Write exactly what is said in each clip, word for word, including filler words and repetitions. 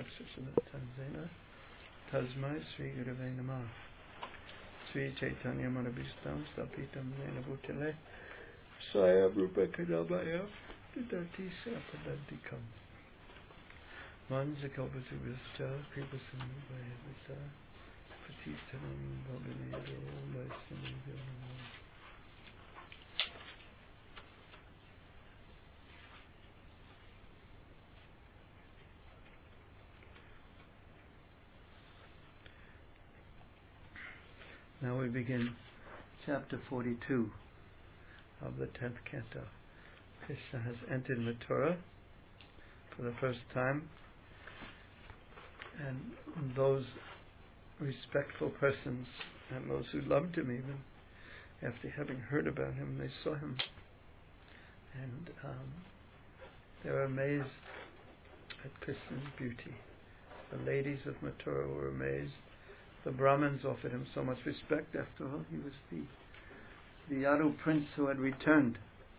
Tanzena Tasmai Sri Gurave Namah Sri Chaitanya Manabhistam Stapitam Zena Bhutale Saya Rupa Kadabaya Didati Sapadadikam Manzakalpatu Vista Kripasan Vayavita Patitanam Bhavanayado Vaisnavyo Namo. Now we begin chapter forty-two of the tenth canto. Krishna has entered Mathura for the first time, and those respectful persons and those who loved him even, after having heard about him, they saw him and um, they were amazed at Krishna's beauty. The ladies of Mathura were amazed. The Brahmins offered him so much respect. After all, he was the the Yadu prince who had returned,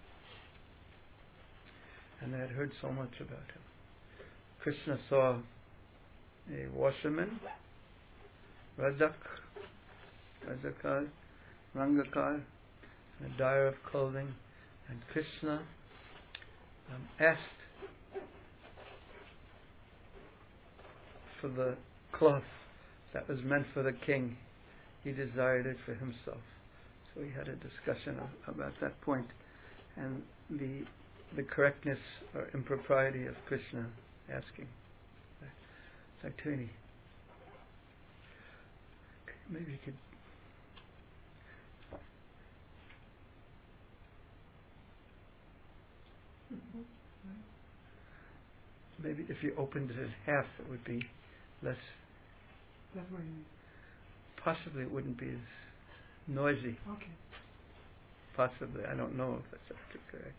and they had heard so much about him. Krishna saw a washerman, Rajak, Rajakar, Rangakar, and a dyer of clothing, and Krishna um, asked for the cloth that was meant for the king. He desired it for himself. So he had a discussion of, about that point and the the correctness or impropriety of Krishna asking. Saktuni, maybe you could maybe if you opened it in half it would be less. That way. Possibly it wouldn't be as noisy. Okay. Possibly. I don't know if that's actually correct.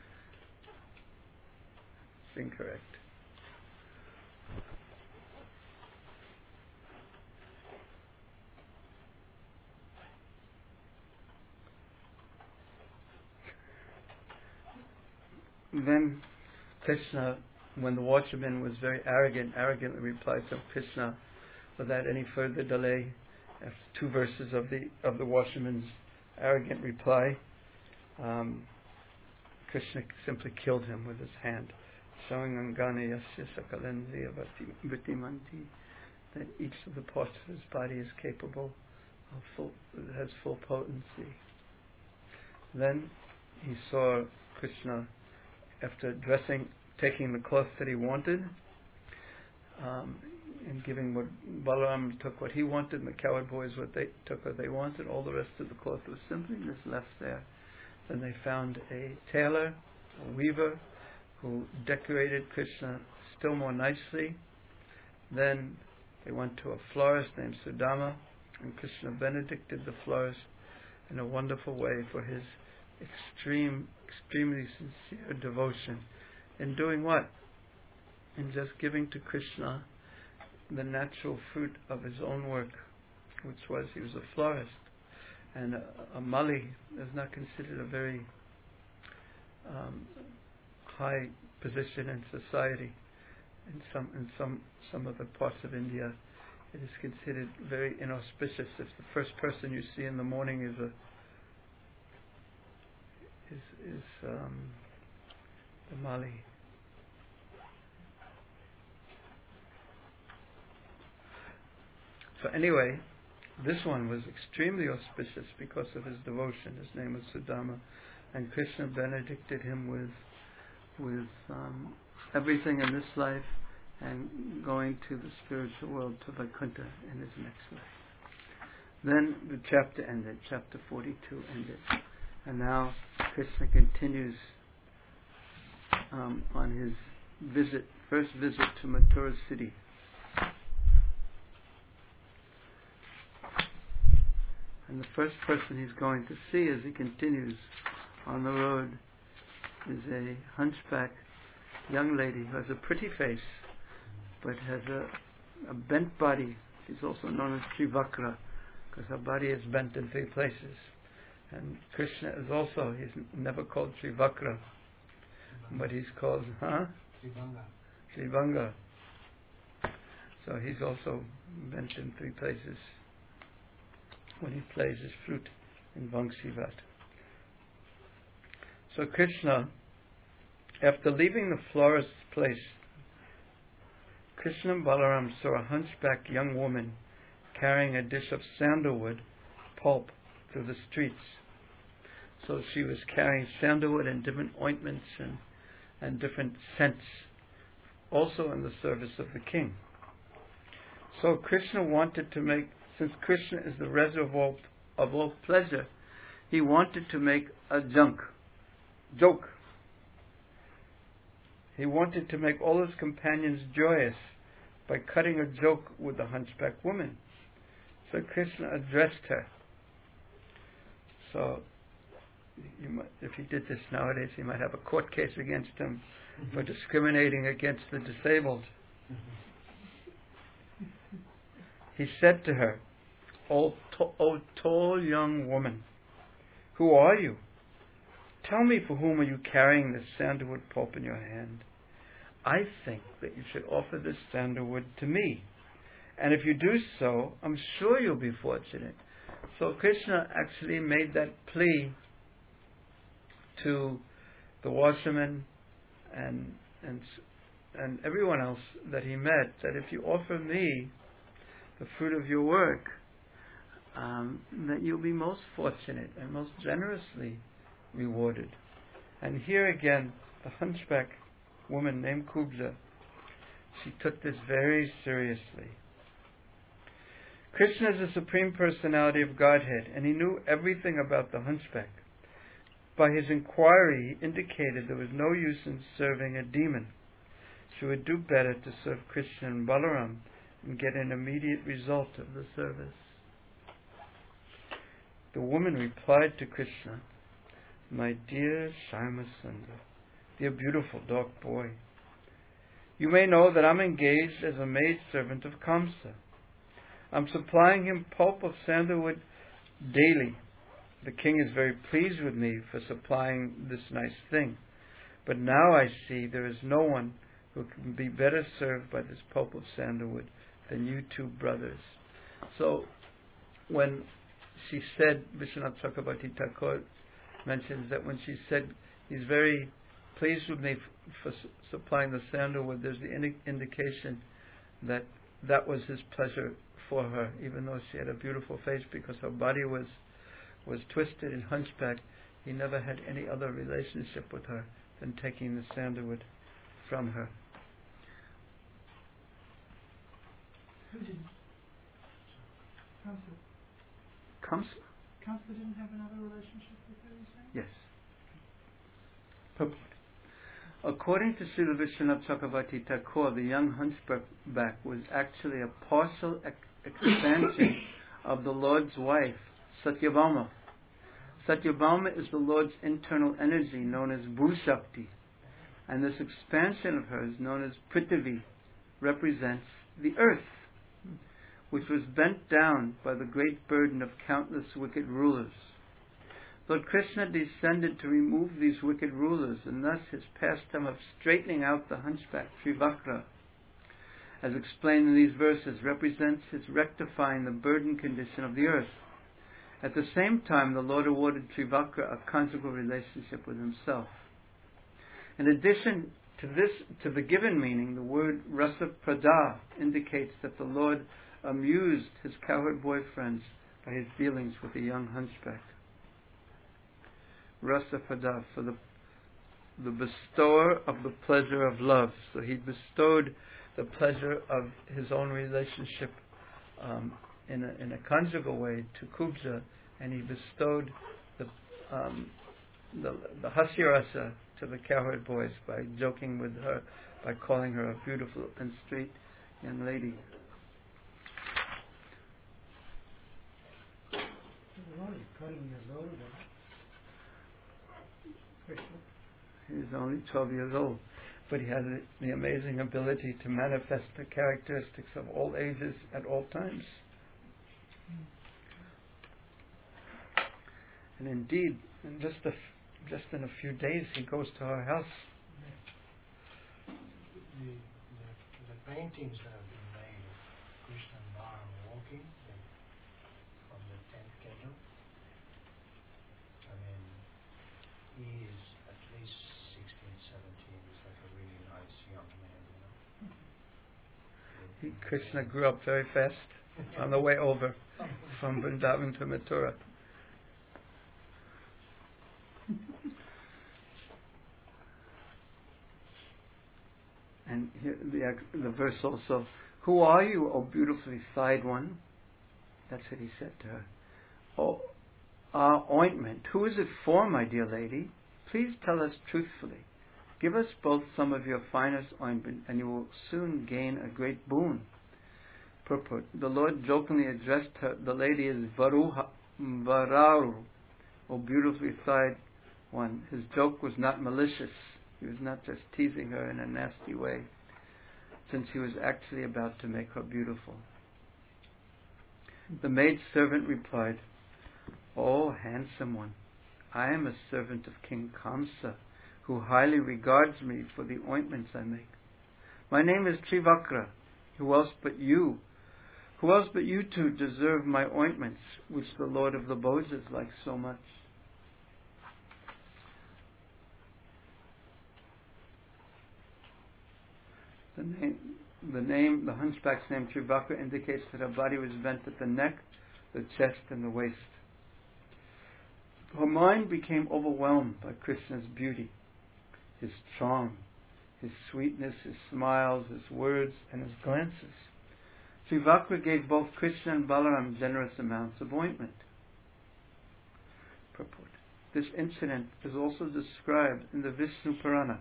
It's incorrect. Then Krishna, when the watchman was very arrogant, arrogantly replied to Krishna without any further delay, after two verses of the of the washerman's arrogant reply, um, Krishna simply killed him with his hand, showing Angana Yasya Sakalenzi Vatimanti, that each of the parts of his body is capable of full, has full potency. Then he saw Krishna, after dressing, taking the cloth that he wanted, um, and giving what Balaram took what he wanted, and the cowherd boys what they took what they wanted. All the rest of the cloth was simply just left there. Then they found a tailor, a weaver, who decorated Krishna still more nicely. Then they went to a florist named Sudama, and Krishna benedicted the florist in a wonderful way for his extreme, extremely sincere devotion. In doing what? In just giving to Krishna the natural fruit of his own work, which was he was a florist, and a, a mali is not considered a very um, high position in society. In some in some some of the parts of India, it is considered very inauspicious if the first person you see in the morning is a is is um, the mali. So anyway, this one was extremely auspicious because of his devotion. His name was Sudama, and Krishna benedicted him with with um, everything in this life and going to the spiritual world, to Vaikuntha, in his next life. Then the chapter ended, chapter forty-two ended, and now Krishna continues um, on his visit, first visit to Mathura city. And the first person he's going to see as he continues on the road is a hunchback young lady who has a pretty face but has a, a bent body. She's also known as Trivakra because her body is bent in three places. And Krishna is also, he's never called Trivakra, but he's called, huh? Trivanga. Trivanga. So he's also mentioned three places when he plays his flute in Vamsivat. So Krishna, after leaving the florist's place, Krishna and Balaram saw a hunchback young woman carrying a dish of sandalwood pulp through the streets. So she was carrying sandalwood and different ointments and, and different scents, also in the service of the king. So Krishna wanted to make, since Krishna is the reservoir of all pleasure, he wanted to make a junk, joke. He wanted to make all his companions joyous by cutting a joke with the hunchback woman. So Krishna addressed her. So you might, if he did this nowadays, he might have a court case against him mm-hmm. for discriminating against the disabled. Mm-hmm. He said to her, O, to- o tall young woman, who are you? Tell me, for whom are you carrying this sandalwood pulp in your hand? I think that you should offer this sandalwood to me. And if you do so, I'm sure you'll be fortunate. So Krishna actually made that plea to the washerman and and and everyone else that he met, that if you offer me the fruit of your work, um, that you'll be most fortunate and most generously rewarded. And here again, the hunchback woman named Kubja, she took this very seriously. Krishna is the Supreme Personality of Godhead, and he knew everything about the hunchback. By his inquiry, he indicated there was no use in serving a demon. She would do better to serve Krishna and Balaram and get an immediate result of the service. The woman replied to Krishna, My dear Shyama-Sundar, dear beautiful dark boy, you may know that I'm engaged as a maidservant of Kamsa. I'm supplying him pulp of sandalwood daily. The king is very pleased with me for supplying this nice thing. But now I see there is no one who can be better served by this pulp of sandalwood than you two brothers. So, when she said, Vishwanath Chakravarti Thakur mentions that when she said, he's very pleased with me f- for su- supplying the sandalwood, there's the indi- indication that that was his pleasure for her, even though she had a beautiful face, because her body was was twisted and hunchback. He never had any other relationship with her than taking the sandalwood from her. Who didn't? Kamsa. Kamsa? Kamsa didn't have another relationship with her, you saying? Yes. Purport. According to Srila Vishwanath Chakravarti Thakur, the young hunchback was actually a partial ex- expansion of the Lord's wife, Satyabhama. Satyabhama is the Lord's internal energy known as Bhushakti, and this expansion of hers, known as Prithvi, represents the earth, which was bent down by the great burden of countless wicked rulers. Lord Krishna descended to remove these wicked rulers, and thus his pastime of straightening out the hunchback, Trivakra, as explained in these verses, represents his rectifying the burden condition of the earth. At the same time, the Lord awarded Trivakra a conjugal relationship with himself. In addition to this, to the given meaning, the word Rasa Prada indicates that the Lord amused his cowherd boyfriends by his dealings with the young hunchback. Rasa Prada, for the the bestower of the pleasure of love. So he bestowed the pleasure of his own relationship um, in a in a conjugal way to Kubja, and he bestowed the um, the, the Hasyarasa to the cowherd boys by joking with her, by calling her a beautiful and straight young lady. He's only twelve years old, but he has the amazing ability to manifest the characteristics of all ages at all times. And indeed, in just a, just in a few days, he goes to her house. The, the, the paintings that have been made of Krishna and Balaram walking like, from the tenth canto. I mean, he is at least sixteen, seventeen. He's like a really nice young man, you know. He, Krishna grew up very fast on the way over from Vrindavan to Mathura. And here the, the verse also, who are you, O beautifully thighed one? That's what he said to her. Oh, our ointment, who is it for, my dear lady? Please tell us truthfully. Give us both some of your finest ointment, and you will soon gain a great boon. Purport. The Lord jokingly addressed her, the lady as Varuha, Vararu, O beautifully thighed one. His joke was not malicious. He was not just teasing her in a nasty way, since he was actually about to make her beautiful. The maid servant replied, O handsome one, I am a servant of King Kamsa, who highly regards me for the ointments I make. My name is Trivakra. Who else but you? Who else but you two deserve my ointments, which the Lord of the Bozas likes so much? The name, the name, the hunchback's name Trivakra indicates that her body was bent at the neck, the chest, and the waist. Her mind became overwhelmed by Krishna's beauty, his charm, his sweetness, his smiles, his words, and his glances. Trivakra gave both Krishna and Balaram generous amounts of ointment. Purport. This incident is also described in the Vishnu Purana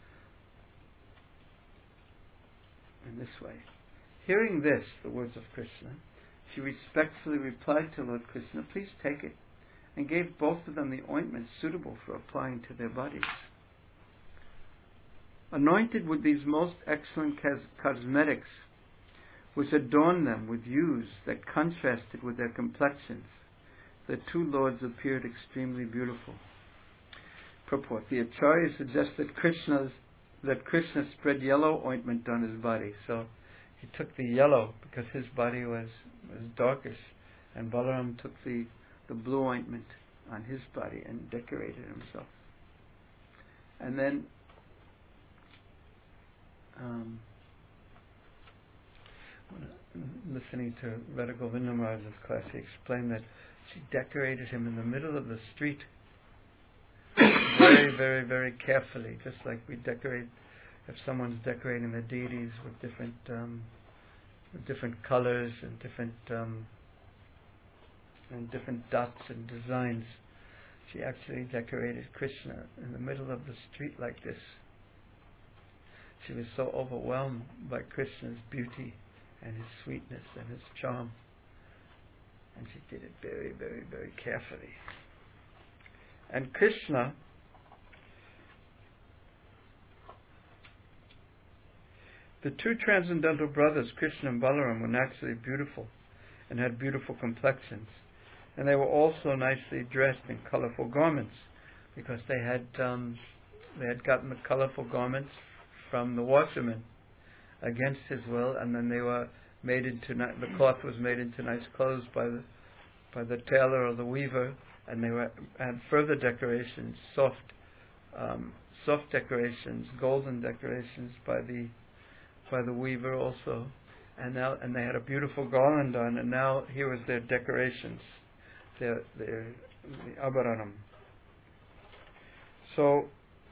in this way. Hearing this, the words of Krishna, she respectfully replied to Lord Krishna, please take it, and gave both of them the ointment suitable for applying to their bodies. Anointed with these most excellent cos- cosmetics, which adorned them with hues that contrasted with their complexions, the two lords appeared extremely beautiful. Purport. The Acharya suggests that Krishna's that Krishna spread yellow ointment on his body. So he took the yellow because his body was, was darkish, and Balaram took the, the blue ointment on his body and decorated himself. And then um, when listening to Radha Govinda Maharaj's class, he explained that she decorated him in the middle of the street very, very, very carefully, just like we decorate if someone's decorating the deities with different um, with different colors and different um, and different dots and designs. She actually decorated Krishna in the middle of the street like this. She was so overwhelmed by Krishna's beauty and his sweetness and his charm, and she did it very, very, very carefully. And Krishna the two transcendental brothers, Krishna and Balaram, were naturally beautiful and had beautiful complexions. And they were also nicely dressed in colorful garments, because they had um, they had gotten the colorful garments from the washerman against his will, and then they were made into ni- the cloth was made into nice clothes by the by the tailor or the weaver, and they were had further decorations, soft um, soft decorations, golden decorations by the by the weaver also, and now and they had a beautiful garland on, and now here was their decorations, their their the abharanam. So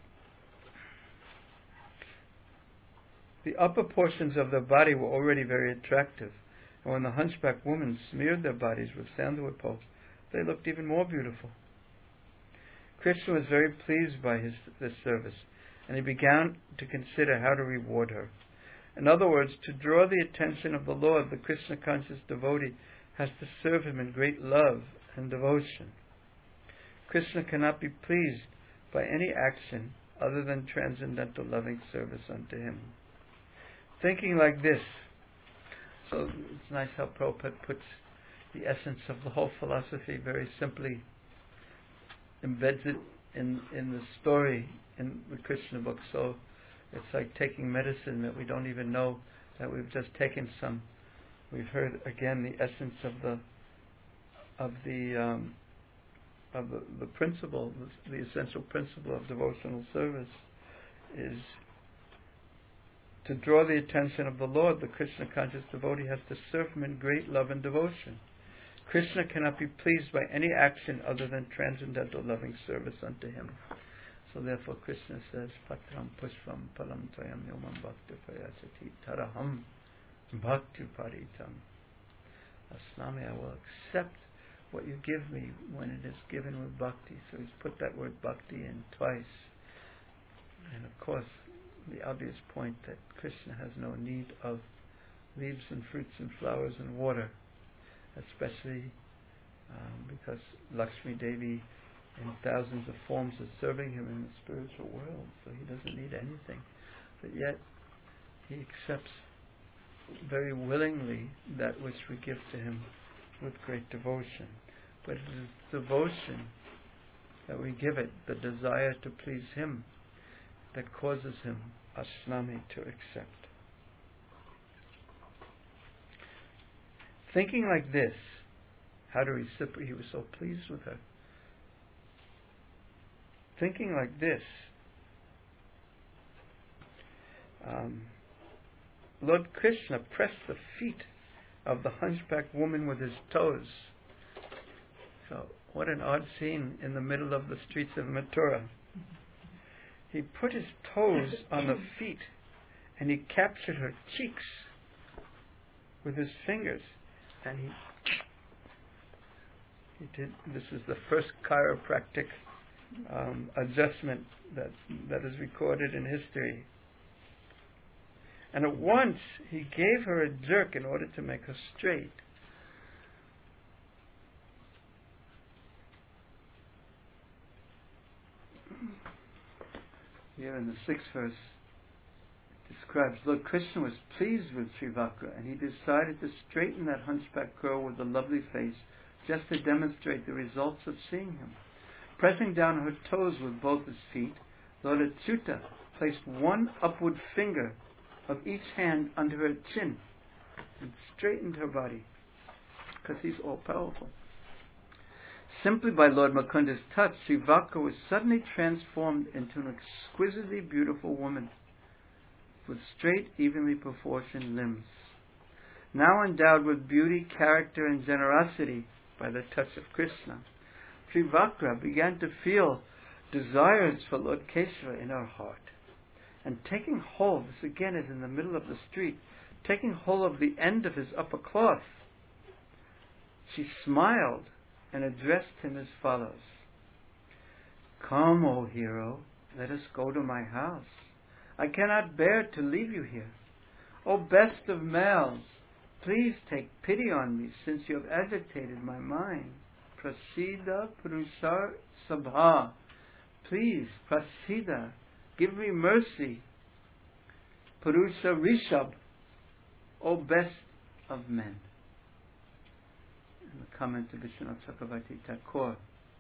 the upper portions of their body were already very attractive, and when the hunchback women smeared their bodies with sandalwood pulp, they looked even more beautiful. Krishna was very pleased by his this service, and he began to consider how to reward her. In other words, to draw the attention of the Lord, the Krishna-conscious devotee has to serve him in great love and devotion. Krishna cannot be pleased by any action other than transcendental loving service unto him. Thinking like this, so it's nice how Prabhupada puts the essence of the whole philosophy very simply, embeds it in, in the story in the Krishna book. So it's like taking medicine that we don't even know that we've just taken some we've heard again the essence of the of the um, of the, the principle, the, the essential principle of devotional service is to draw the attention of the Lord. The Krishna conscious devotee has to serve Him in great love and devotion. Krishna cannot be pleased by any action other than transcendental loving service unto Him. So therefore Krishna says, Patram pushpam palam tvayam yomam bhakti payasati taraham bhakti paritam. Asnami, I will accept what you give me when it is given with bhakti. So he's put that word bhakti in twice. And of course, the obvious point that Krishna has no need of leaves and fruits and flowers and water, especially um, because Lakshmi Devi in thousands of forms is serving him in the spiritual world, so he doesn't need anything. But yet, he accepts very willingly that which we give to him with great devotion. But it is devotion that we give it, the desire to please him, that causes him, Asnami, to accept. Thinking like this, how to reciprocate, he was so pleased with her. Thinking like this, um, Lord Krishna pressed the feet of the hunchback woman with his toes. So, what an odd scene in the middle of the streets of Mathura. He put his toes on the feet and he captured her cheeks with his fingers, and he he did. This is the first chiropractic um, adjustment that that is recorded in history. And at once he gave her a jerk in order to make her straight. Here in the sixth verse, it describes Lord Krishna was pleased with Srivakra, and he decided to straighten that hunchback girl with a lovely face just to demonstrate the results of seeing him. Pressing down her toes with both his feet, Lord Achyuta placed one upward finger of each hand under her chin and straightened her body, because he's all-powerful. Simply by Lord Mukunda's touch, Srivakra was suddenly transformed into an exquisitely beautiful woman with straight, evenly proportioned limbs. Now endowed with beauty, character, and generosity by the touch of Krishna, Srivakra began to feel desires for Lord Keshava in her heart. And taking hold, this again is in the middle of the street, taking hold of the end of his upper cloth, she smiled and addressed him as follows. Come, O hero, let us go to my house. I cannot bear to leave you here. O best of males, please take pity on me, since you have agitated my mind. Prasida Purusar Sabha. Please, Prasida, give me mercy. Purusa Rishab, O best of men. In the comment to Vishwanath Chakravarti Thakur,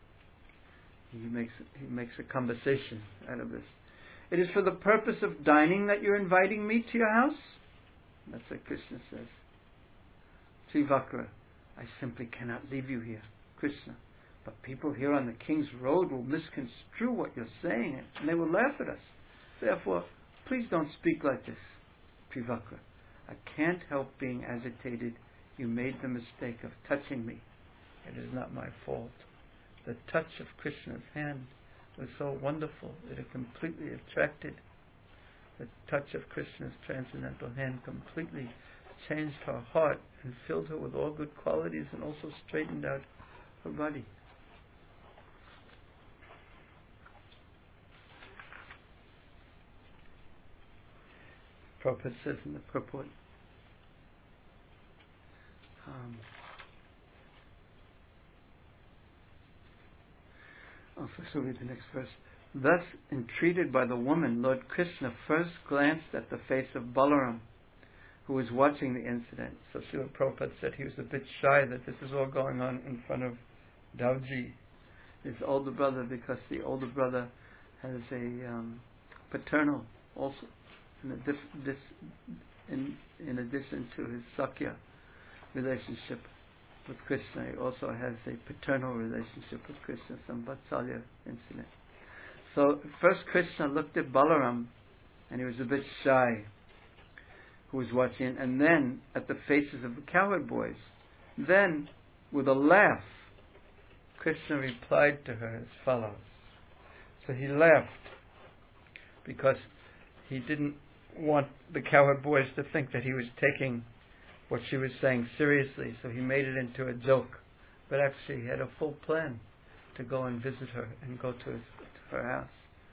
he makes he makes a conversation out of this. It is for the purpose of dining that you're inviting me to your house? That's what Krishna says. Srivakra, I simply cannot leave you here, Krishna. But people here on the King's Road will misconstrue what you're saying, and they will laugh at us. Therefore, please don't speak like this. Srivakra, I can't help being agitated. You made the mistake of touching me. It is not my fault. The touch of Krishna's hand was so wonderful that it completely attracted. The touch of Krishna's transcendental hand completely changed her heart and filled her with all good qualities, and also straightened out her body. Prabhupada says in the purport, um, oh, first we'll read the next verse. Thus, entreated by the woman, Lord Krishna first glanced at the face of Balaram, who was watching the incident. So Srila Prabhupada said he was a bit shy that this is all going on in front of Dauji, his older brother, because the older brother has a um, paternal also, in, a diff, dis, in, in addition to his Sakya. relationship with Krishna. He also has a paternal relationship with Krishna, some Vatsalya incident. So first Krishna looked at Balaram and he was a bit shy, who was watching, and then at the faces of the cowherd boys. Then, with a laugh, Krishna replied to her as follows. So he laughed because he didn't want the cowherd boys to think that he was taking what she was saying seriously, so he made it into a joke. But actually he had a full plan to go and visit her and go to, his, to her house.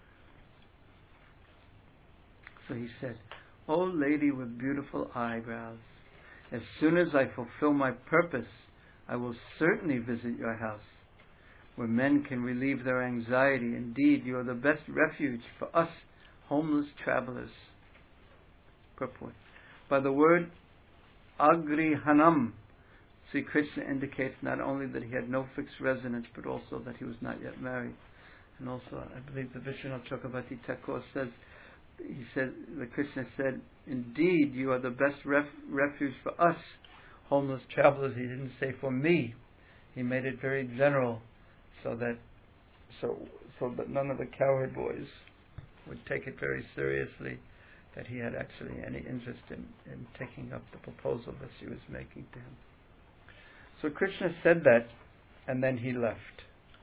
So he said, "O lady with beautiful eyebrows, as soon as I fulfill my purpose, I will certainly visit your house, where men can relieve their anxiety. Indeed, you are the best refuge for us homeless travelers." Purport. By the word Agrihanam, Sri Krishna indicates not only that he had no fixed residence, but also that he was not yet married. And also, I believe the Vishwanath Chakravarti Thakur says, he said, the Krishna said, "Indeed, you are the best ref- refuge for us homeless travelers." He didn't say for me. He made it very general, so that so so that none of the cowherd boys would take it very seriously that he had actually any interest in, in taking up the proposal that she was making to him. So Krishna said that, and then he left.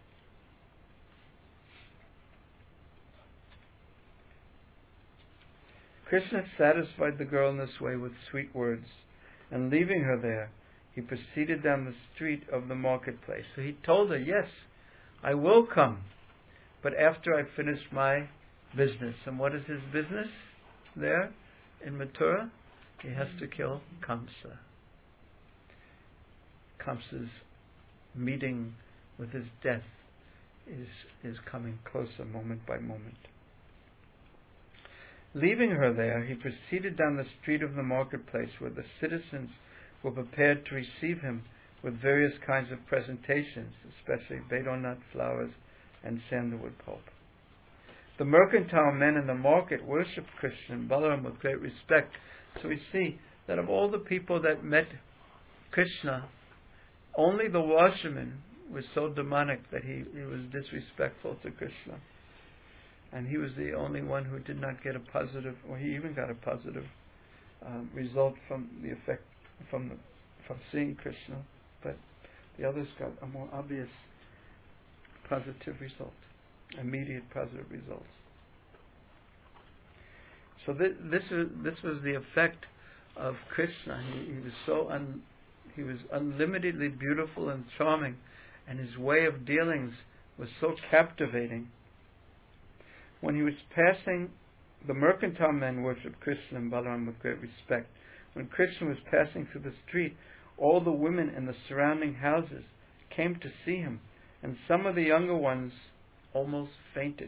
Krishna satisfied the girl in this way with sweet words, and leaving her there, he proceeded down the street of the marketplace. So he told her, "Yes, I will come, but after I finish my business." And what is his business there in Mathura? He has to kill Kamsa. Kamsa's meeting with his death is, is coming closer moment by moment. Leaving her there, he proceeded down the street of the marketplace, where the citizens were prepared to receive him with various kinds of presentations, especially badonut flowers and sandalwood pulp. The mercantile men in the market worshipped Krishna and Balaram with great respect. So we see that of all the people that met Krishna, only the washerman was so demonic that he, he was disrespectful to Krishna. And he was the only one who did not get a positive, or he even got a positive um, result from the effect from the, from seeing Krishna. But the others got a more obvious positive result, immediate positive results. So this this, is, this was the effect of Krishna. He, he was so un, he was unlimitedly beautiful and charming, and his way of dealings was so captivating. When he was passing, the mercantile men worshipped Krishna and Balaram with great respect. When Krishna was passing through the street, all the women in the surrounding houses came to see him, and some of the younger ones almost fainted,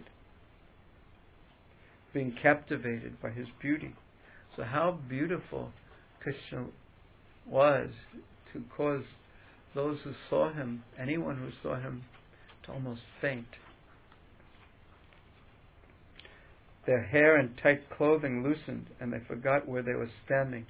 being captivated by his beauty. So how beautiful Krishna was to cause those who saw him, anyone who saw him, to almost faint. Their hair and tight clothing loosened, and they forgot where they were standing.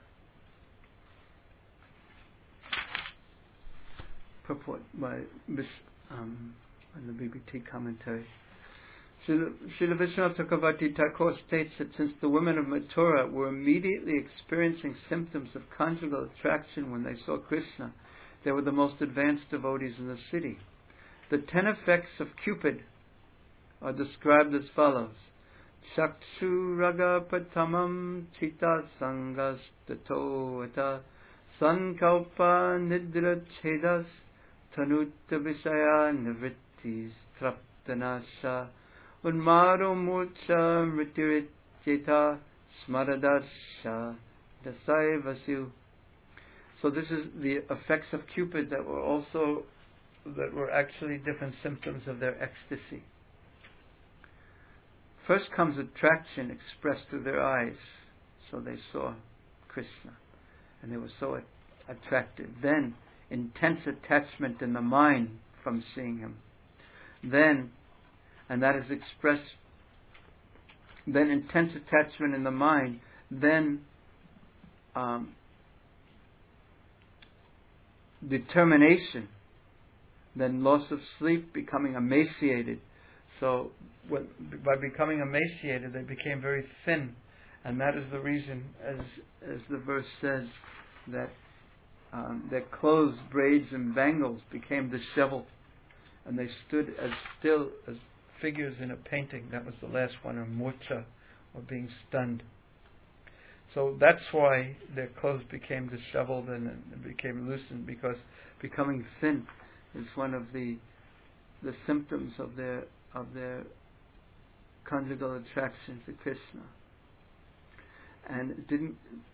Purport by um, the B B T commentary. Srila Vishwanath Chakravarti Thakur states that since the women of Mathura were immediately experiencing symptoms of conjugal attraction when they saw Krishna, they were the most advanced devotees in the city. The ten effects of Cupid are described as follows: Chakshu raga patamam chita sangas tatovata sankalpa nidra chedas tanutta visaya nivrittis traptanasha unmaro murcha mritirityeta smaradasha dasai vasu. So this is the effects of Cupid that were also that were actually different symptoms of their ecstasy. First comes attraction expressed through their eyes. So they saw Krishna and they were so attracted. Then intense attachment in the mind from seeing him. Then, and that is expressed, then intense attachment in the mind, then um, determination, then loss of sleep, becoming emaciated. So when, by becoming emaciated, they became very thin, and that is the reason, as as the verse says, that um, their clothes, braids, and bangles became disheveled, and they stood as still as figures in a painting. That was the last one, or murcha, or being stunned. So that's why their clothes became disheveled and, and became loosened, because becoming thin is one of the the symptoms of their of their conjugal attraction to Krishna. And didn't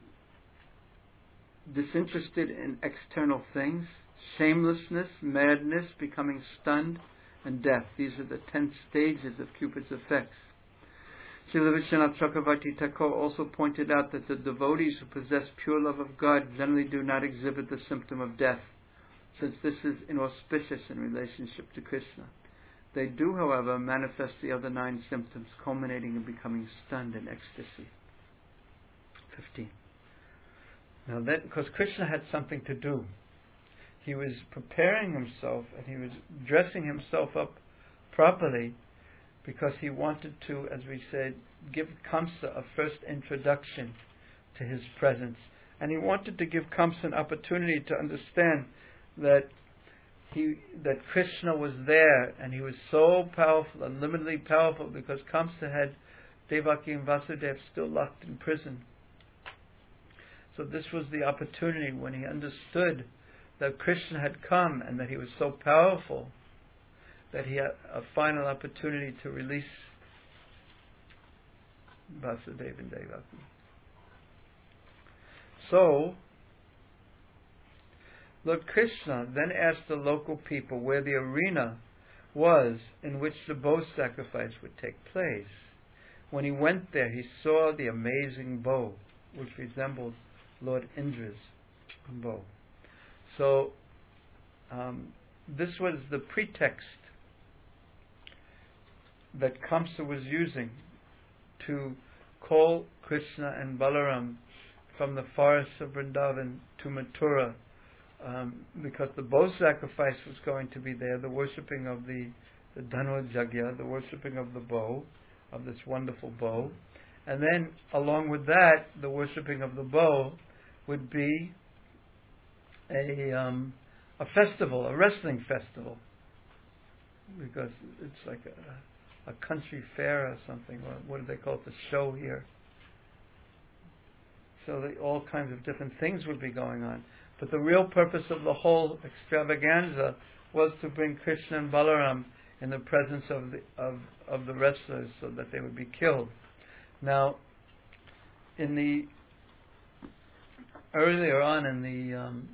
disinterested in external things, shamelessness, madness, becoming stunned, and death. These are the ten stages of Cupid's effects. Srila Vishwanath Chakravarti Thakur also pointed out that the devotees who possess pure love of God generally do not exhibit the symptom of death, since this is inauspicious in relationship to Krishna. They do, however, manifest the other nine symptoms, culminating in becoming stunned in ecstasy. fifteen. Now that, because Krishna had something to do. He was preparing himself, and he was dressing himself up properly, because he wanted to, as we said, give Kamsa a first introduction to his presence. And he wanted to give Kamsa an opportunity to understand that he that Krishna was there, and he was so powerful, unlimitedly powerful, because Kamsa had Devaki and Vasudeva still locked in prison. So this was the opportunity when he understood that Krishna had come and that he was so powerful that he had a final opportunity to release Vasudeva and Devaki. So, Lord Krishna then asked the local people where the arena was in which the bow sacrifice would take place. When he went there, he saw the amazing bow, which resembled Lord Indra's bow. So, um, this was the pretext that Kamsa was using to call Krishna and Balaram from the forests of Vrindavan to Mathura, um, because the bow sacrifice was going to be there, the worshipping of the, the Dhanva Yajna, the worshipping of the bow, of this wonderful bow. And then, along with that, the worshipping of the bow would be a um, a festival, a wrestling festival, because it's like a, a country fair or something. Or what do they call it? The show here. So that all kinds of different things would be going on. But the real purpose of the whole extravaganza was to bring Krishna and Balaram in the presence of the of, of the wrestlers, so that they would be killed. Now, in the earlier on in the um,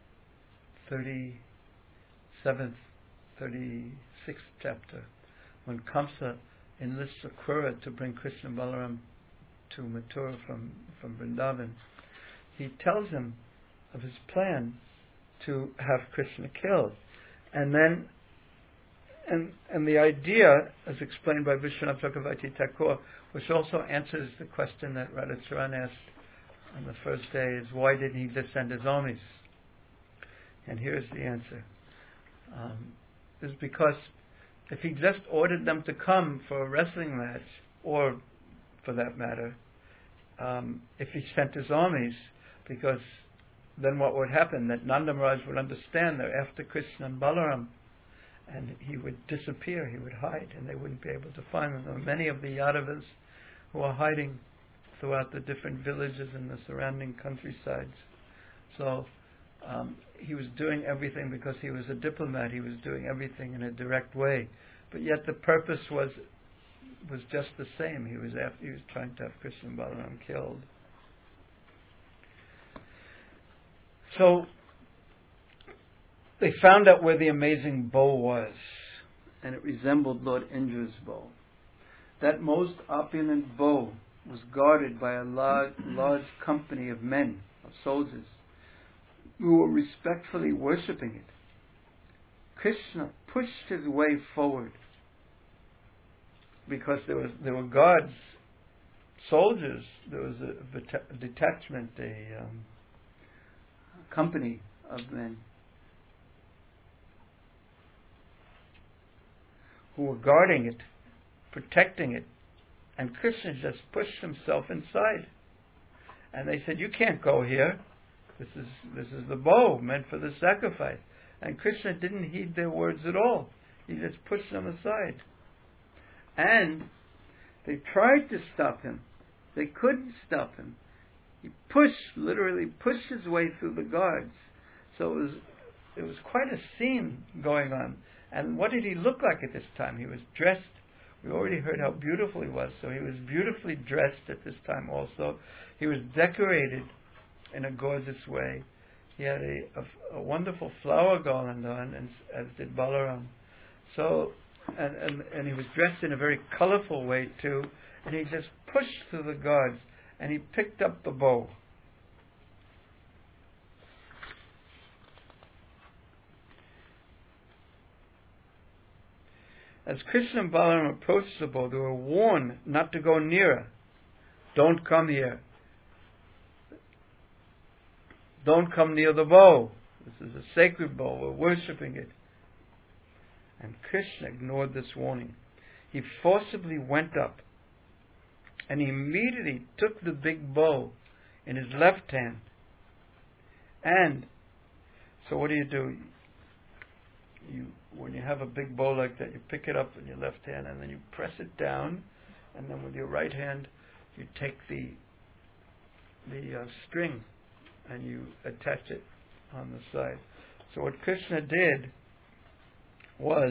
thirty-seventh, thirty-sixth chapter, when Kamsa enlists Akrura to bring Krishna and Balaram to Mathura from, from Vrindavan, he tells him of his plan to have Krishna killed. And then, and and the idea, as explained by Vishwanath Chakravarti Thakur, which also answers the question that Radhacharan asked on the first day, is why didn't he just send his armies? And here's the answer. Um, is because if he just ordered them to come for a wrestling match, or for that matter, um, if he sent his armies, because then what would happen? That Nanda Maharaj would understand they're after Krishna and Balaram, and he would disappear, he would hide, and they wouldn't be able to find them. There were many of the Yadavas who are hiding throughout the different villages in the surrounding countrysides. So um, he was doing everything because he was a diplomat. He was doing everything in a direct way, but yet the purpose was was just the same. He was after, he was trying to have Krishna and Balaram killed. So they found out where the amazing bow was, and it resembled Lord Indra's bow. That most opulent bow was guarded by a large, large company of men, of soldiers, who were respectfully worshipping it. Krishna pushed his way forward, because there was there were guards, soldiers. There was a, a detachment, a um, company of men who were guarding it, protecting it. And Krishna just pushed himself inside. And they said, you can't go here. This is this is the bow meant for the sacrifice. And Krishna didn't heed their words at all. He just pushed them aside. And they tried to stop him. They couldn't stop him. He pushed, literally pushed his way through the guards. So it was it was quite a scene going on. And what did he look like at this time? He was dressed. We already heard how beautiful he was. So he was beautifully dressed at this time also. He was decorated in a gorgeous way. He had a, a, a wonderful flower garland on, and, as did Balaram. So, and, and, and he was dressed in a very colorful way too. And he just pushed through the guards, and he picked up the bow. As Krishna and Balaram approached the bow, they were warned not to go nearer. Don't come here. Don't come near the bow. This is a sacred bow. We're worshipping it. And Krishna ignored this warning. He forcibly went up, and he immediately took the big bow in his left hand. And so what do you do? You, when you have a big bow like that, you pick it up in your left hand, and then you press it down, and then with your right hand, you take the the uh, string, and you attach it on the side. So what Krishna did was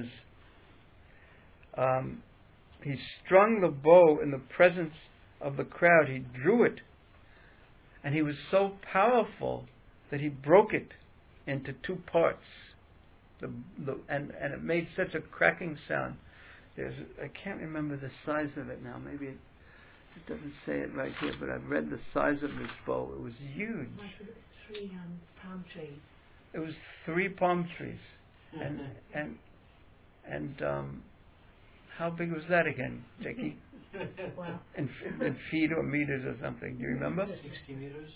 um, he strung the bow in the presence of the crowd. He drew it, and he was so powerful that he broke it into two parts. The, the, and, and it made such a cracking sound. There's, I can't remember the size of it now. Maybe it, it doesn't say it right here, but I've read the size of this bow. It was huge. Three um, palm trees. It was three palm trees. And and and um, how big was that again, Jackie? Wow. In, in feet or meters or something. Do you remember? sixty meters.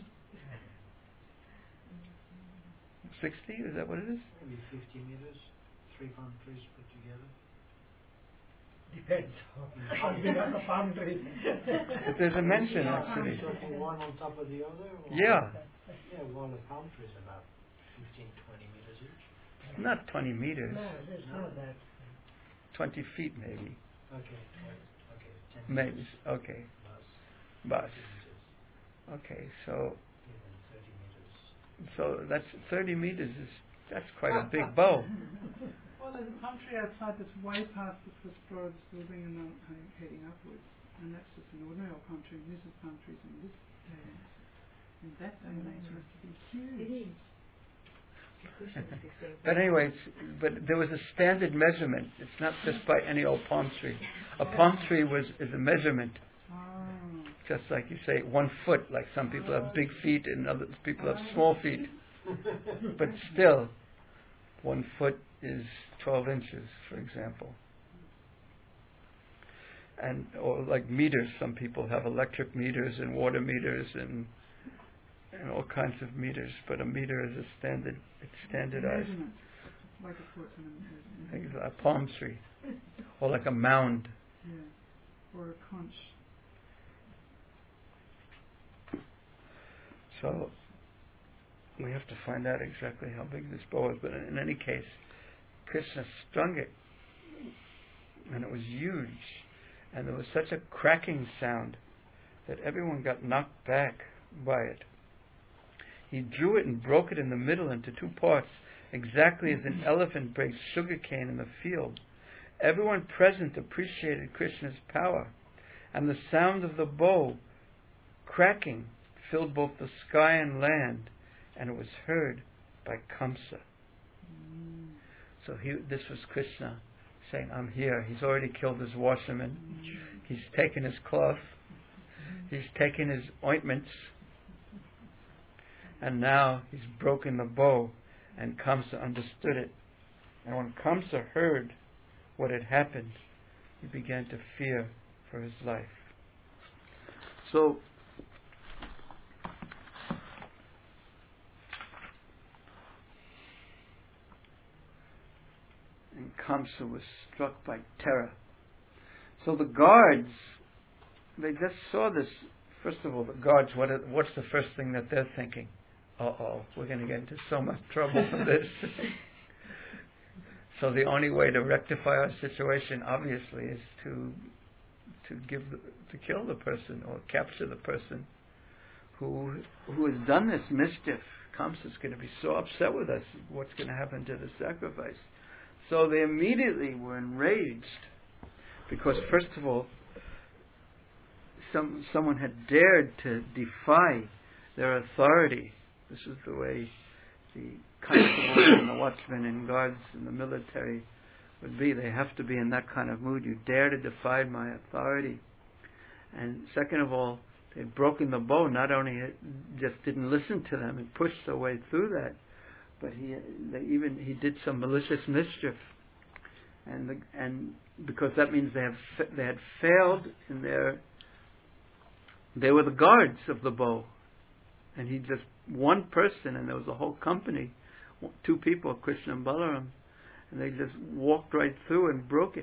sixty? Is that what it is? Maybe fifty meters. Three palm trees put together. Depends how big are the palm trees. But there's a mention actually. Talking one on top of the other? Or Yeah. Yeah, well, the palm trees about fifteen, twenty meters each. Not twenty meters. No, it's not that. twenty feet maybe. Okay, okay, ten Maybe. meters. Okay. Plus Bus. thirty meters. Okay, so Even thirty meters. so that's thirty meters is that's quite a big bow. Well, there's a palm tree outside that's way past the first road building and then heading upwards. And that's just an ordinary old palm tree. And this is palm trees in this day and age. In that day and age, it has to be huge. It is. But anyways, but there was a standard measurement. It's not just by any old palm tree. A palm tree was is a measurement. Oh. Just like you say, one foot. Like some people have big feet and other people have small feet. But still, one foot is twelve inches, for example. And or like meters. Some people have electric meters and water meters and and all kinds of meters. But a meter is a standard. It's standardized. Measurement. Like a foot and a, Like a palm tree, or like a mound. yeah, or a conch. So we have to find out exactly how big this bow is. But in, in any case, Krishna strung it, and it was huge, and there was such a cracking sound that everyone got knocked back by it. He drew it and broke it in the middle into two parts, exactly as an elephant breaks sugarcane in the field. Everyone present appreciated Krishna's power, and the sound of the bow cracking filled both the sky and land, and it was heard by Kamsa. Mm. So he, this was Krishna saying, I'm here. He's already killed his washerman. He's taken his cloth. He's taken his ointments. And now he's broken the bow, and Kamsa understood it. And when Kamsa heard what had happened, he began to fear for his life. So, and Kamsa was struck by terror. So the guards, they just saw this. First of all, the guards, what are, what's the first thing that they're thinking? Uh-oh, we're going to get into so much trouble for this. So the only way to rectify our situation, obviously, is to to give the, to kill the person or capture the person who who has done this mischief. Kamsa is going to be so upset with us. What's going to happen to the sacrifice? So they immediately were enraged because, first of all, some someone had dared to defy their authority. This is the way the constables and the watchmen and guards in the military would be. They have to be in that kind of mood. You dare to defy my authority. And second of all, they'd broken the bow. Not only just didn't listen to them and pushed their way through that, but he they even he did some malicious mischief. And the, and because that means they have they had failed in their they were the guards of the bow. And he just, one person, and there was a whole company, two people, Krishna and Balaram, and they just walked right through and broke it.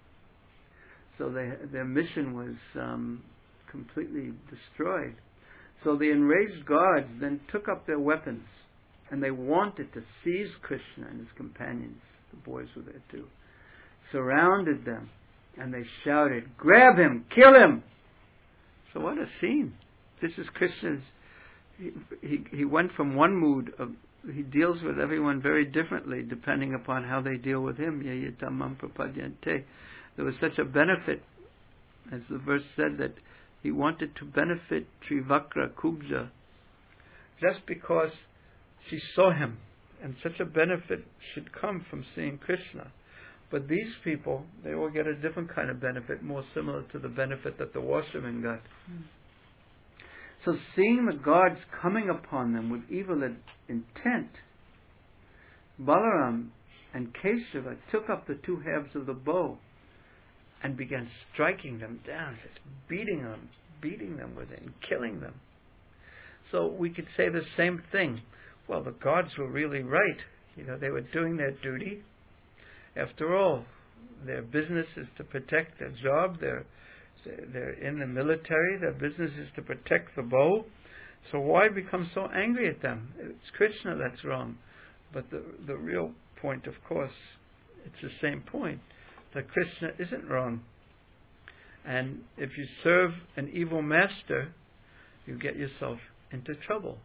So they, their mission was um, completely destroyed. So the enraged guards then took up their weapons, and they wanted to seize Krishna and his companions. The boys were there too. Surrounded them, and they shouted, "Grab him! Kill him!" So what a scene. This is Krishna's. He, he he went from one mood of, he deals with everyone very differently depending upon how they deal with him. Yayatamam prapadyante. There was such a benefit, as the verse said, that he wanted to benefit Trivakra Kubja just because she saw him, and such a benefit should come from seeing Krishna. But these people, they will get a different kind of benefit, more similar to the benefit that the washermen got. Mm. So seeing the guards coming upon them with evil intent, Balaram and Keshava took up the two halves of the bow and began striking them down, just beating them, beating them with it and killing them. So we could say the same thing. Well, the guards were really right. You know, they were doing their duty. After all, their business is to protect their job. They're They're in the military. Their business is to protect the bow. So why become so angry at them? It's Krishna that's wrong. But the the real point, of course, it's the same point, that Krishna isn't wrong. And if you serve an evil master, you get yourself into trouble.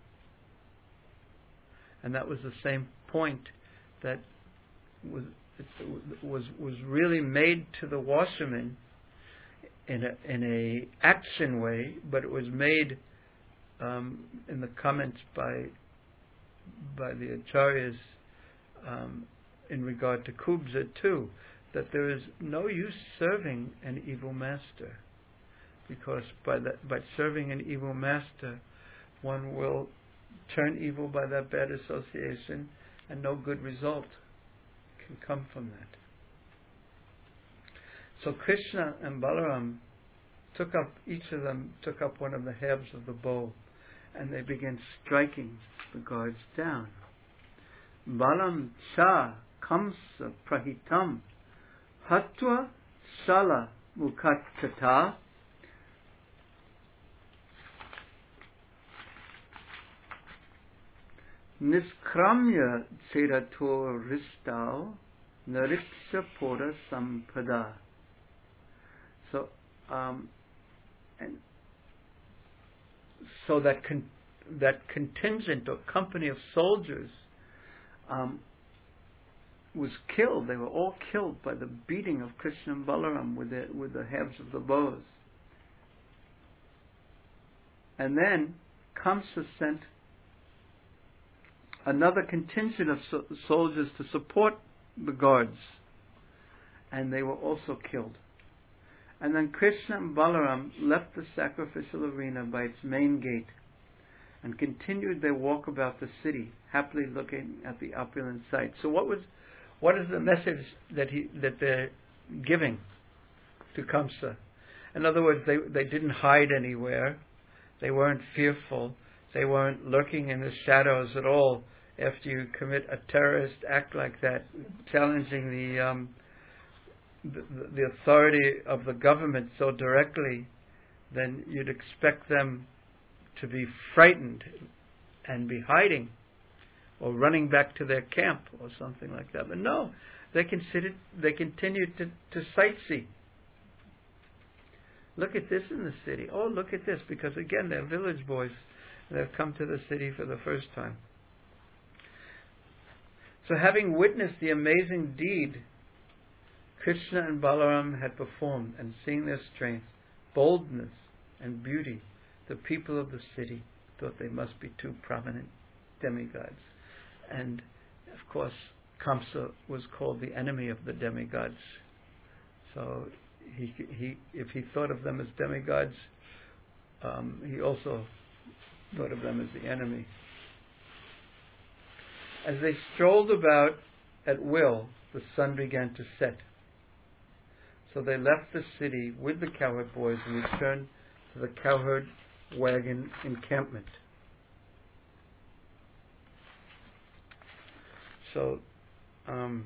And that was the same point that was was was really made to the washermen in a in a action way, but it was made um, in the comments by by the acharyas um, in regard to Kubja too, that there is no use serving an evil master, because by that by serving an evil master, one will turn evil by that bad association, and no good result can come from that. So Krishna and Balaram took up, each of them took up one of the halves of the bow, and they began striking the guards down. Balam cha kamsa prahitam hatva shala mukachata niskramya cerato ristao nariksha pora sampada. So, um, and so that con- that contingent or company of soldiers um, was killed. They were all killed by the beating of Krishna and Balaram with the with the halves of the bows. And then Kamsa sent another contingent of so- soldiers to support the guards, and they were also killed. And then Krishna and Balaram left the sacrificial arena by its main gate and continued their walk about the city, happily looking at the opulent sight. So what was, what is the message that he that they're giving to Kamsa? In other words, they they didn't hide anywhere. They weren't fearful. They weren't lurking in the shadows at all. After you commit a terrorist act like that, challenging the um, the, the authority of the government so directly, then you'd expect them to be frightened and be hiding or running back to their camp or something like that. But no, they considered, they continued to, to sightsee. Look at this in the city. Oh, look at this, because again, they're village boys. They've come to the city for the first time. So having witnessed the amazing deed Krishna and Balaram had performed, and seeing their strength, boldness and beauty, the people of the city thought they must be two prominent demigods. And of course, Kamsa was called the enemy of the demigods. So he, he, if he thought of them as demigods, um, he also thought of them as the enemy. As they strolled about at will, the sun began to set. So they left the city with the cowherd boys and returned to the cowherd wagon encampment. So, um,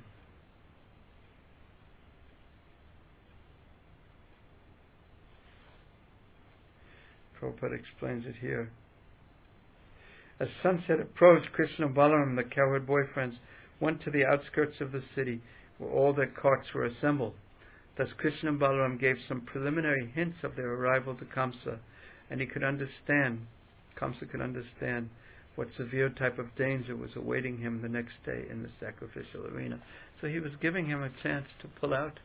Prabhupada explains it here. As sunset approached, Krishna and Balaram, the cowherd boyfriends, went to the outskirts of the city where all their carts were assembled. Thus Krishna and Balaram gave some preliminary hints of their arrival to Kamsa, and he could understand, Kamsa could understand what severe type of danger was awaiting him the next day in the sacrificial arena. So he was giving him a chance to pull out.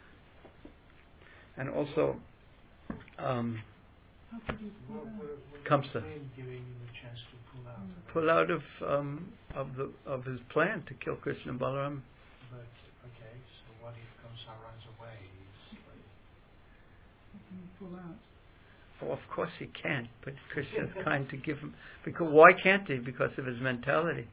And also, um, How could you pull What, out? what, what Kamsa. do you mean giving him a chance to pull out? pull out of um, of the of his plan to kill Krishna and Balaram. But, okay, so what if Kamsa runs away? He's like, How can you pull out? Oh, of course he can't, but Krishna is kind to give him. Because why can't he? Because of his mentality.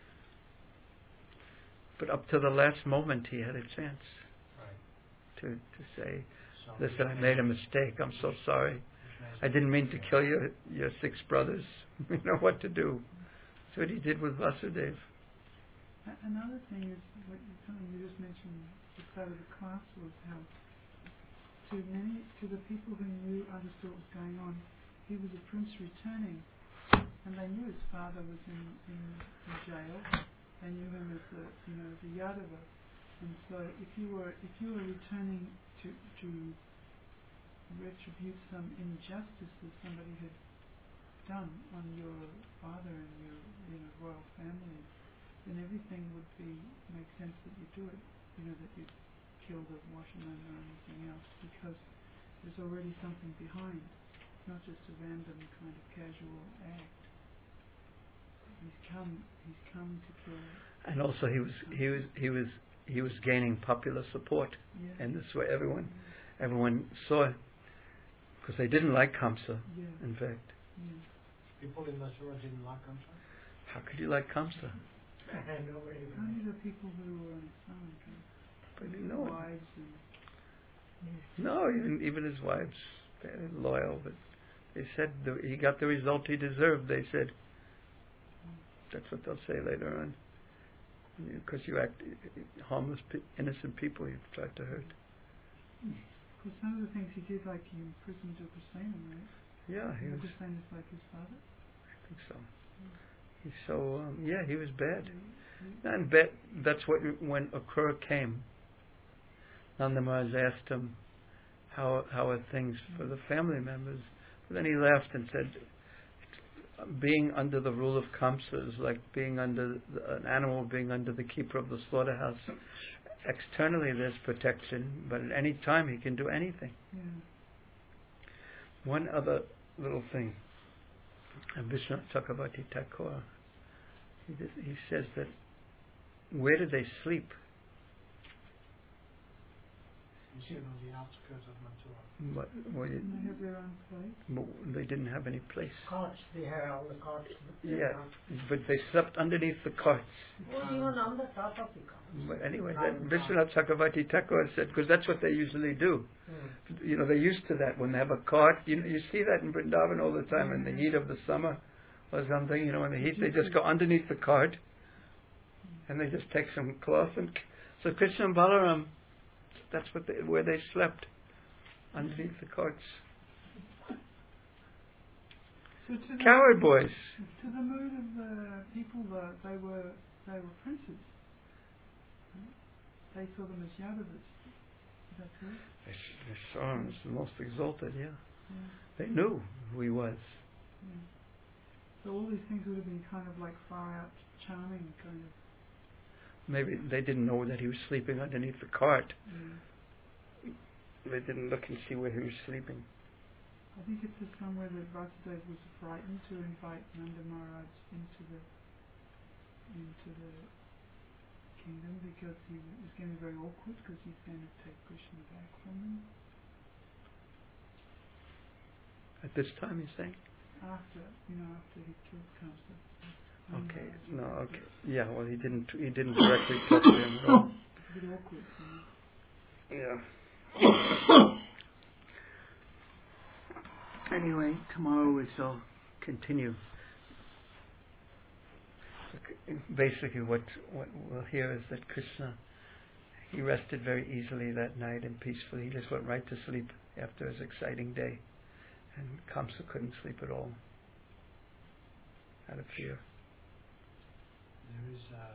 But up to the last moment, he had a chance right. to to say, So "Listen, I which made a means- mistake. I'm so sorry. which means I didn't mean to that- kill your your six brothers. You know what to do." That's what he did with Vasudev. A- Another thing is what you, something you just mentioned at the start of the class was how to many to the people who knew understood what was going on, he was a prince returning, and they knew his father was in, in, in jail. They knew him as a you know as a Yadava, and so if you were if you were returning to to retribute some injustice that somebody had done on your father and your you know royal family, then everything would be make sense that you do it. You know that you kill the washerman or anything else because there's already something behind. It's not just a random kind of casual act. He's come. He's come to kill. And also, he was he was he was he was gaining popular support, Yeah. and this way everyone everyone saw it because they didn't like Kamsa. Yeah. In fact, Yeah. People in Mathura didn't like Kamsa? how could you like Kamsa? Nobody will. Only the people who were on his side, right? But His no, wives and no, even even his wives, they're loyal. But they said the, he got the result he deserved. They said that's what they'll say later on. Because you act harmless, innocent people you've tried to hurt. because some of the things he did, like he imprisoned Ugrasena, right? Yeah, he was. Ugrasena is like his father. I think so. He's so um, yeah, he was bad. And bad, that's what when Akrura came. Nanda Maharaj asked him, "How how are things for the family members?" But then he laughed and said, "Being under the rule of Kamsa is like being under the, an animal being under the keeper of the slaughterhouse. Externally, there's protection, but at any time he can do anything." Yeah. One other little thing. And Vishwanath Chakravarti Thakur, he, did, he says that where do they sleep? You see, on the outskirts of Mathura. What, well, you- And they have their own place. but they didn't have any place. Carts, they had all the carts. Yeah, but they slept underneath the carts. Well, even on the top of the carts. But anyway, that Vishwanath Chakravarti Thakur said, because that's what they usually do. Mm. You know, they're used to that when they have a cart. You know, you see that in Vrindavan all the time in the heat of the summer or something. You know, in the heat, they just go underneath the cart and they just take some cloth and. So Krishna and Balaram that's what they, where they slept, underneath the carts. So to the, Coward boys. to the mood of the people, though, they were they were princes. They saw them as Yadavas. Is that true? They, they saw him as the most exalted. Yeah, Yeah. they knew who he was. Yeah. So all these things would have been kind of like far out, charming kind of. Maybe they didn't know that he was sleeping underneath the cart. Yeah. They didn't look and see where he was sleeping. I think it says somewhere that Vasudev was frightened to invite Nanda Maharaj into the into the kingdom because he w- was going to be very awkward because he's going to take Krishna back from him. At this time, you're saying? After, you know, after he killed Kamsa. Okay, no, okay. Yeah, well, he didn't he didn't directly talk to him at all. It's a bit awkward, you know. Yeah. Anyway, tomorrow we shall continue. Basically, what what we'll hear is that Krishna, he rested very easily that night and peacefully. He just went right to sleep after his exciting day, and Kamsa couldn't sleep at all, out of fear. There is a,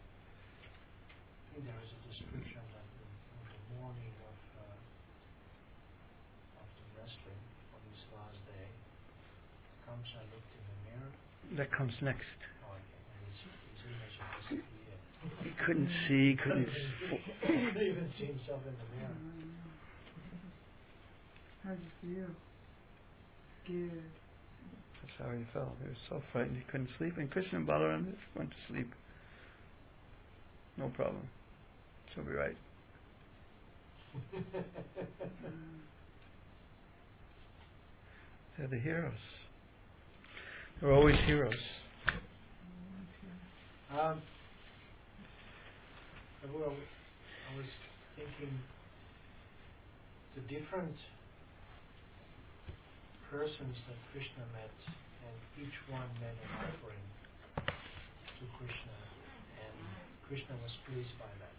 I think there is a description that the, on the morning of uh, of the wrestling on his last day, Kamsa looked in the mirror. That comes next. Oh, okay. And his, his image had disappeared. He couldn't see, couldn't. He couldn't even see himself in the mirror. How did you feel? Scared. That's how he felt. He was so frightened he couldn't sleep. And Krishna and Balaram just went to sleep. No problem. She'll be right. They're the heroes. They're always heroes. Um, well, I was thinking the different persons that Krishna met, and each one made an offering to Krishna, and Krishna was pleased by that.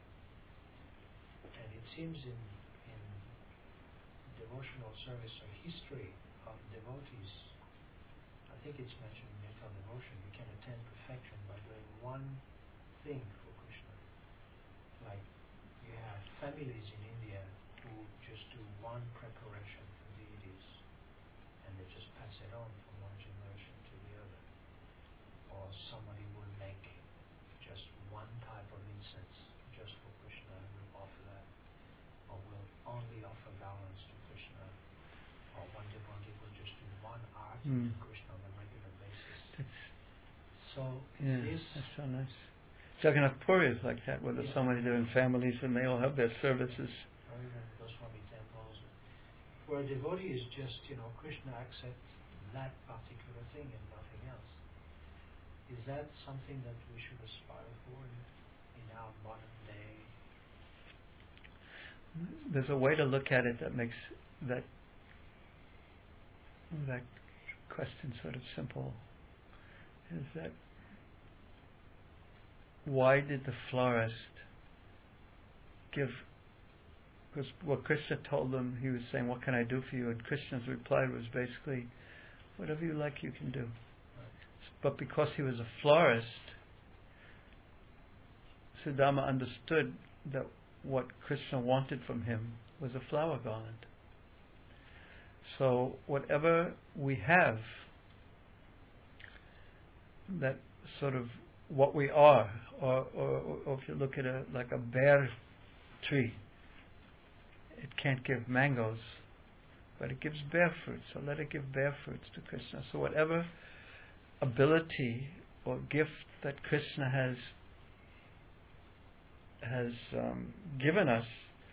And it seems in, in devotional service or history of devotees, I think it's mentioned in Metta devotion, you can attain perfection by doing one thing for Krishna. Like you have families in India who just do one preparation for deities and they just pass it on from one generation to the other. Or somebody will make just one type of incense just for Krishna and will offer that. Or will only offer garlands to Krishna. Or one devotee will just do one arti Mm. to Krishna on a regular basis. That's, So yeah, this that's so nice. Jagannath Puri is like that, where there's Yeah. so many different families and they all have their services. or even Goswami temples, where a devotee is just, you know, Krishna accepts that particular thing and nothing else. Is that something that we should aspire for in, in our modern day? There's a way to look at it that makes that that question sort of simple. Is that why did the florist give? Because what Krishna told them, he was saying, "What can I do for you?" And Krishna's reply was basically, "Whatever you like, you can do." But because he was a florist, Sudama understood that what Krishna wanted from him was a flower garland. So whatever we have, that sort of what we are, or, or, or if you look at a like a bare tree, it can't give mangoes, but it gives bare fruits. So let it give bare fruits to Krishna. So whatever ability or gift that Krishna has has um, given us,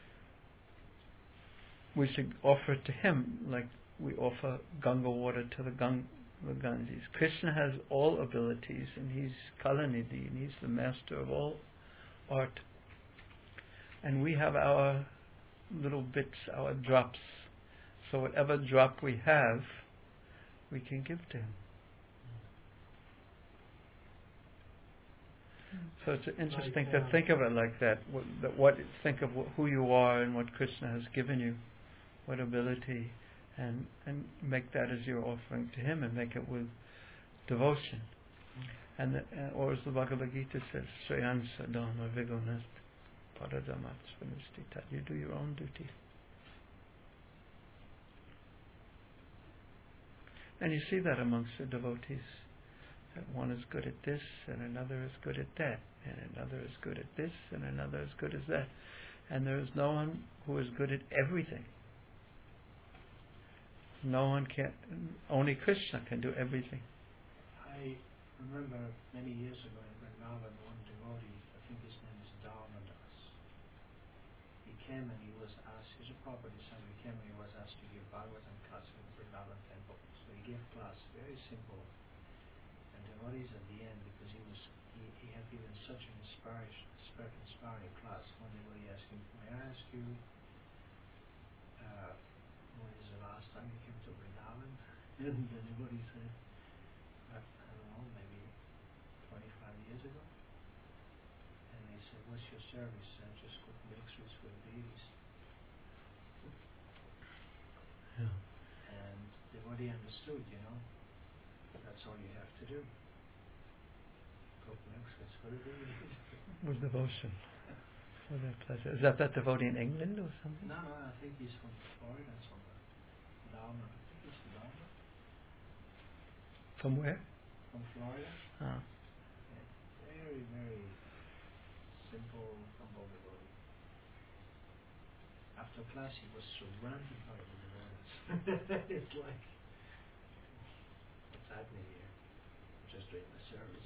we should offer it to him, like we offer Ganga water to the, Gang- the Ganges. Krishna has all abilities, and he's Kalanidhi, and he's the master of all art. And we have our little bits, our drops. So whatever drop we have, we can give to him. So it's interesting Like, to uh, think of it like that. What, that what think of wh- who you are and what Krishna has given you, what ability, and and make that as your offering to Him, and make it with devotion. And the, uh, or as the Bhagavad Gita says, Shreyans Sadhana Vigunast Paradamat Svanistita. You do your own duty. And you see that amongst the devotees. That one is good at this, and another is good at that, and another is good at this, and another is good as that. And there is no one who is good at everything. No one can, only Krishna can do everything. I remember many years ago in Vrindavan, one devotee, I think his name is Dharmadas. He came and he was asked, he's a property son, he came and he was asked to give Bhagavatam class in Vrindavan temple. So he gave class, very simple. And devotees at the end, because he was he, he had given such an inspiration, inspiring class, one devotee asked him, may I ask you, uh, when is the last time you came to Vrindavan? And the devotee said, I, I don't know, maybe twenty-five years ago. And they said, what's your service? I just cook mixers with babies. Yeah. And the devotee understood, you know, that's all you have to do. Cook mixers for the babies. With devotion. For their pleasure. Is that that devotee in England or something? No, no, I think he's from Florida somewhere. Dharma, I think he's from Dharma. From where? From Florida. Ah. Yeah. Very, very simple, humble devotee. After class, he was surrounded by the devotees. It's like, what's happening here? I'm just doing my service.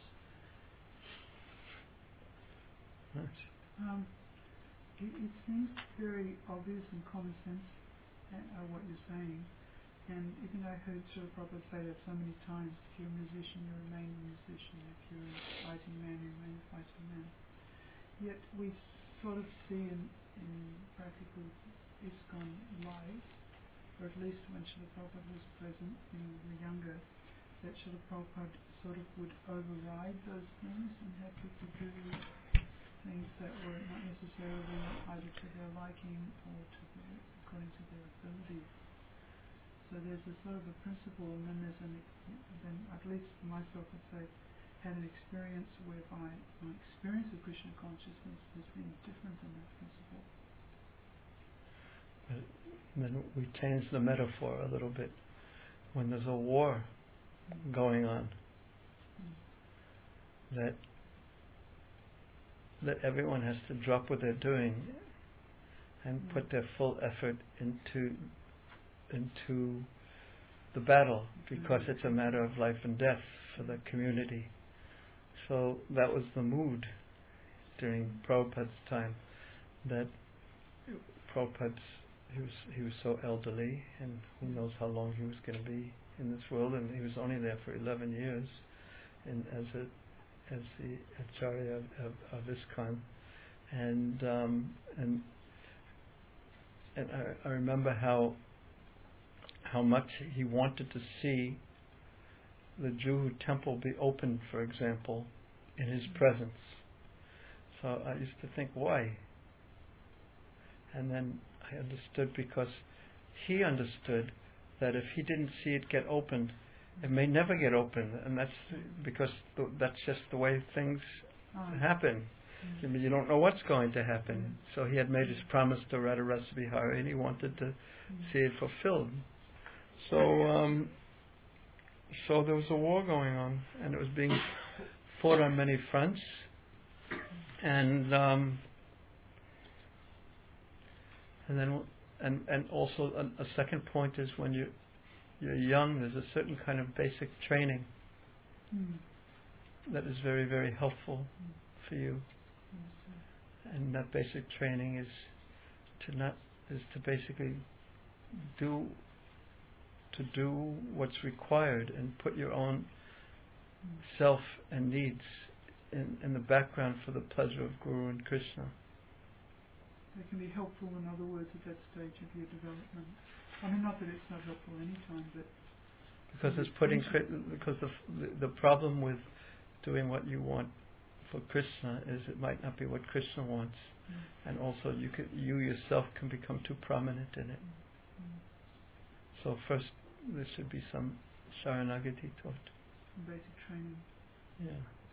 Right. Um, it, it seems very obvious and common sense uh, uh, what you're saying. And even I heard Srila Prabhupada say that so many times, if you're a musician, you remain a musician. If you're a fighting man, you remain a fighting man. Yet we sort of see in, in practical ISKCON life, or at least when Srila Prabhupada was present, you know, we were younger, that Srila Prabhupada sort of would override those things and have people do things that were not necessarily either to their liking or to their, according to their abilities. So there's a sort of a principle, and then there's an, then at least myself would say, had an experience whereby my experience of Krishna consciousness has been different than that principle. But then we change the metaphor a little bit. When there's a war mm. going on, mm. that that everyone has to drop what they're doing and mm. put their full effort into into the battle, because mm. it's a matter of life and death for the community. So that was the mood during Prabhupada's time, that Prabhupada's he was he was so elderly, and who knows how long he was going to be in this world, and he was only there for eleven years in, as a as the Acharya of, of, of ISKCON, and um, and and I, I remember how how much he wanted to see the Juhu temple be opened, for example, in his presence. So I used to think, why? And then I understood, because he understood that if he didn't see it get opened, it may never get opened, and that's because th- that's just the way things oh. happen. Mm-hmm. I mean, you don't know what's going to happen. Mm-hmm. So he had made his promise to Radharasa Bihari, and he wanted to mm-hmm. see it fulfilled. So, um, so there was a war going on, and it was being fought on many fronts, and um, and then and and also a, a second point is, when you you're young, there's a certain kind of basic training mm. that is very, very helpful mm. for you. Mm. And that basic training is to not is to basically do to do what's required and put your own mm. self and needs in, in the background for the pleasure of Guru and Krishna. It can be helpful, in other words, at that stage of your development. I mean, not that it's not helpful any time, but because it's putting cri- because the, the the problem with doing what you want for Krishna is it might not be what Krishna wants, Mm. and also you can, you yourself can become too prominent in it. Mm. So first there should be some Sharanagati taught. Some basic training. Yeah,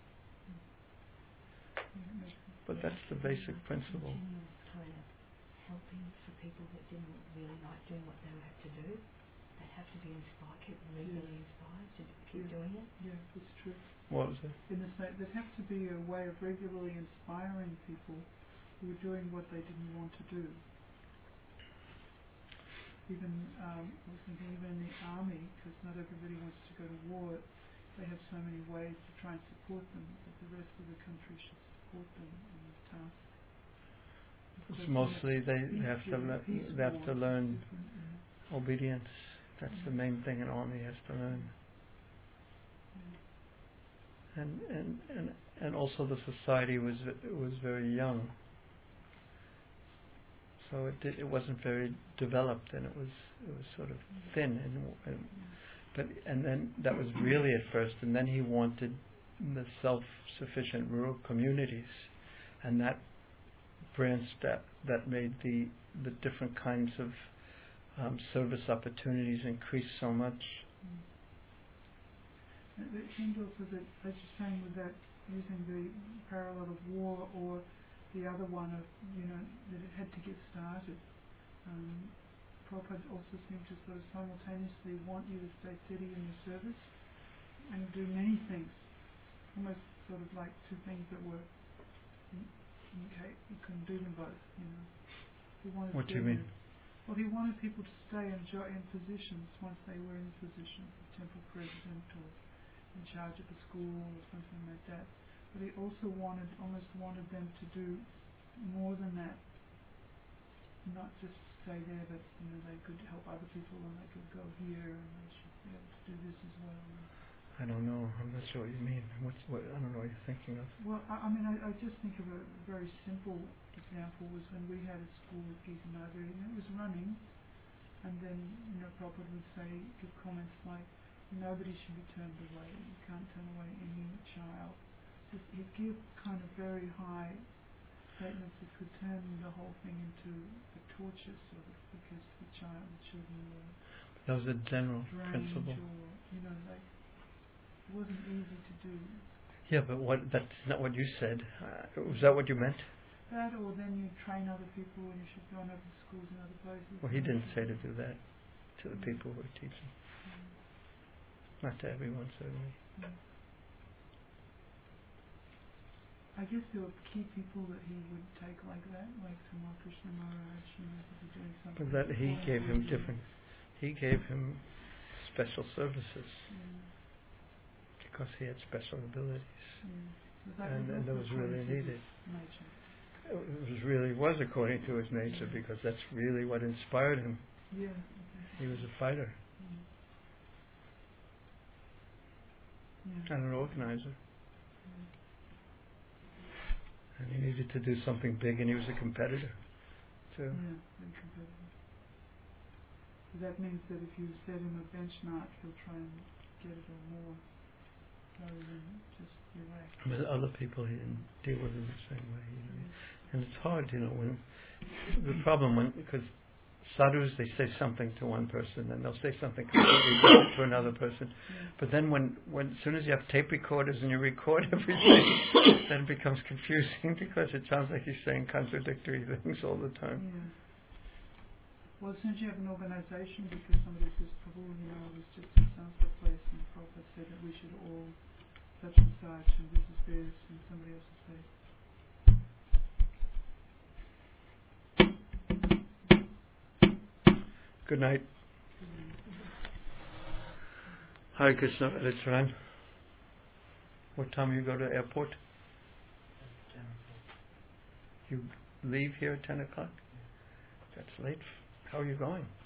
Yeah, it makes sense. but that's the basic principle. Continuous kind of helping for people that didn't really like doing what they had to do. They have to be inspired, keep regularly inspired to d- keep Yeah. doing it. Yeah, it's true. What was it? In the state, there'd have to be a way of regularly inspiring people who were doing what they didn't want to do. Even, um, I was thinking, even in the army, because not everybody wants to go to war, they have so many ways to try and support them that the rest of the country should support them in this task. It's Because mostly they peace have to war- le- peace they have to wars is learn different, you know. obedience. That's the main thing an army has to learn. Yeah. And and, and and also the society was v- was very young, so it did, it wasn't very developed, and it was it was sort of thin, and, and but and then that was really at first, and then he wanted the self-sufficient rural communities, and that branched that that made the the different kinds of um, service opportunities increase so much. It it seemed also that, as you're saying, with that using the parallel of war or the other one of, you know, that it had to get started. Um, Prabhupada also seemed to sort of simultaneously want you to stay steady in your service and do many things, almost sort of like two things that were, in, in case you couldn't do them both, you know. He wanted What do you them- mean? Well, he wanted people to stay in, jo- in positions once they were in positions, the temple president or in charge of the school or something like that. But he also wanted, almost wanted them to do more than that. Not just stay there, but you know they could help other people and they could go here and they should be able to do this as well. I don't know. I'm not sure what you mean. What's what? I don't know what you're thinking of. Well, I, I mean, I, I just think of a very simple example was when we had a school at Gita Nagar and it was running, and then you know Prabhupada would say, give comments like, nobody should be turned away. You can't turn away any child. Just he'd give kind of very high statements that could turn the whole thing into a torture sort of, because the child, the children were That was a general strange principle. or you know like it wasn't easy to do. Yeah, but what? That's not what you said. Uh, was that what you meant? That, or then you train other people and you should go and open schools in other places. Well, he didn't say to do that to the people who were teaching. Not to everyone, certainly. I guess there were key people that he would take like that, like Tamal Krishna Maharaj, you know, to be doing something. But that he before gave he him did. different. He gave him special services Yeah, because he had special abilities, yeah. But that and, was and that also was really according to needed. his nature. It was really was according to his nature, because that's really what inspired him. Yeah. He was a fighter Yeah. and an organizer, Yeah. and he needed to do something big, and he was a competitor too. Yeah, very competitive. So that means that if you set him a benchmark, he'll try and get it or more, rather than just relax. But other people, he didn't deal with in the same way. You know? Yeah. And it's hard, you know, when the problem when because sadhus, they say something to one person and they'll say something completely different to another person. Yeah. But then when, when as soon as you have tape recorders and you record everything, then it becomes confusing because it sounds like you're saying contradictory things all the time. Yeah. Well, as soon as you have an organization, because somebody says, Prabhu, you know, I was just in Sanskrit place and Prabhupada said that we should all such and such and this is this, and somebody else will say, Good night. Hare Krishna, let's run. What time you go to airport? You leave here at ten o'clock? That's late. How are you going?